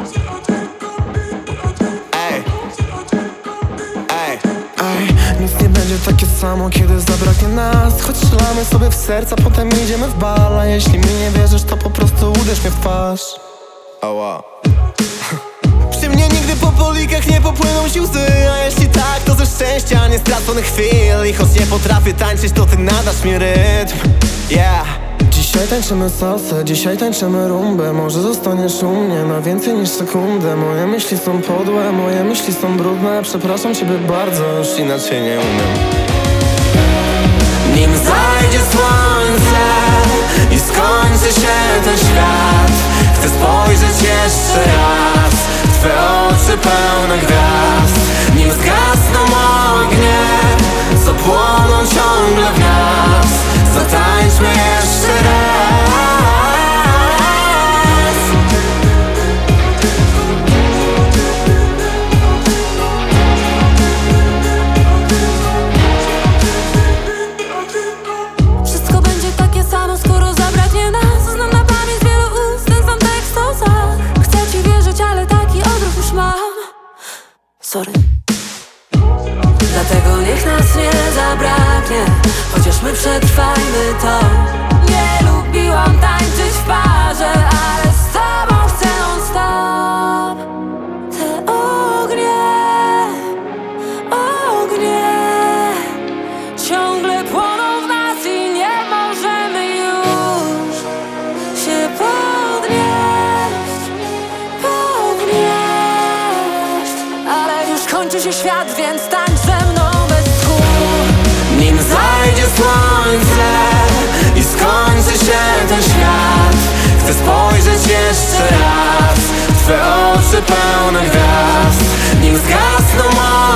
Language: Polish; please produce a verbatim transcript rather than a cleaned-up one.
Ej, ej, ej, nic nie będzie takie samo, kiedy zabraknie nas. Choć strzelamy sobie w serca, potem idziemy w bal. A jeśli mi nie wierzysz, to po prostu uderz mnie w twarz. Ała. Przy mnie nigdy po polikach nie popłyną ci łzy. A jeśli tak, to ze szczęścia, nie straconych chwil. I choć nie potrafię tańczyć, to ty nadasz mi rytm. Yeah. Dzisiaj tańczymy salsę, dzisiaj tańczymy rumbę. Może zostaniesz u mnie na więcej niż sekundę. Moje myśli są podłe, moje myśli są brudne. Przepraszam ciebie bardzo, już inaczej nie umiem. Nim zajdzie słońce i skończy się ten świat, chcę spojrzeć jeszcze raz w twe oczy pełne gwiazd. Nim zgasną ognie, co płoną ciągle w nas, zatańczmy jeszcze raz. Wszystko będzie takie samo, skoro zabraknie nas. Znam na pamięć wielu ust ten sam tekst o łzach. Chcę ci wierzyć, ale taki odruch już mam. Sorry. Dlatego niech nas nie zabraknie, chociaż my przetrwajmy to. Nie lubiłam tańczyć w parze, ale z tobą chcę non stop. Te ognie, ognie ciągle płoną w nas i nie możemy już się podnieść, podnieść. Ale już kończy się świat, więc tańcz ze mną bez tchu. Nim zajdzie słońce i skończy się ten świat, chcę spojrzeć jeszcze raz w twe oczy pełne gwiazd. Nim zgasną